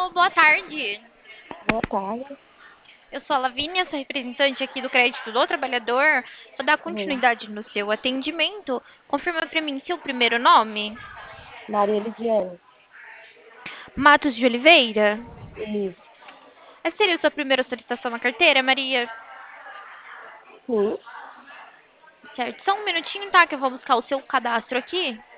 Boa tarde. Boa tarde. Eu sou a Lavínia, sou representante aqui do Crédito do Trabalhador. Vou dar Oi. continuidade no seu atendimento. Confirma para mim seu primeiro nome. Maria Lidiane. Matos de Oliveira. Isso. Essa seria a sua primeira solicitação na carteira, Maria? Sim. Certo. Só um minutinho, tá? Que eu vou buscar o seu cadastro aqui.